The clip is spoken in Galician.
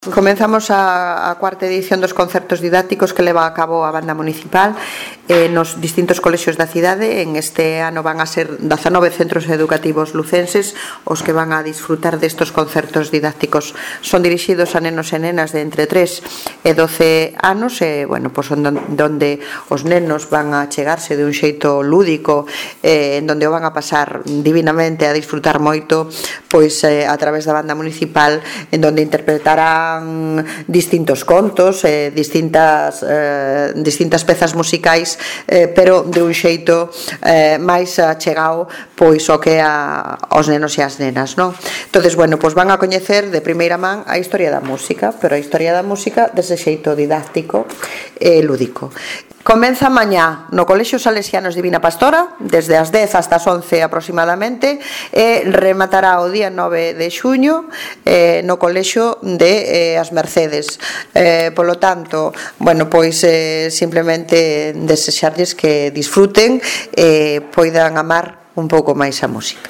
Comenzamos a cuarta edición dos concertos didácticos que leva a cabo a Banda Municipal nos distintos colexios da cidade. En este ano van a ser 19 centros educativos lucenses os que van a disfrutar destos concertos didácticos. Son dirixidos a nenos e nenas de entre 3 e 12 anos donde os nenos van a chegarse de un xeito lúdico, en donde o van a pasar divinamente, a disfrutar moito a través da Banda Municipal, en donde interpretarán distintos contos, distintas pezas musicais, pero de un xeito máis achegado ao que aos nenos e ás nenas, non? Entonces, van a coñecer de primeira man a historia da música, pero a historia da música dese xeito didáctico e lúdico. Comeza mañá no Colexio Salesianos Divina Pastora, desde as 10 hasta as 11 aproximadamente, e rematará o día 9 de xuño no Colexio de As Mercedes. Polo tanto, simplemente desexarlles que disfruten e poidan amar un pouco máis a música.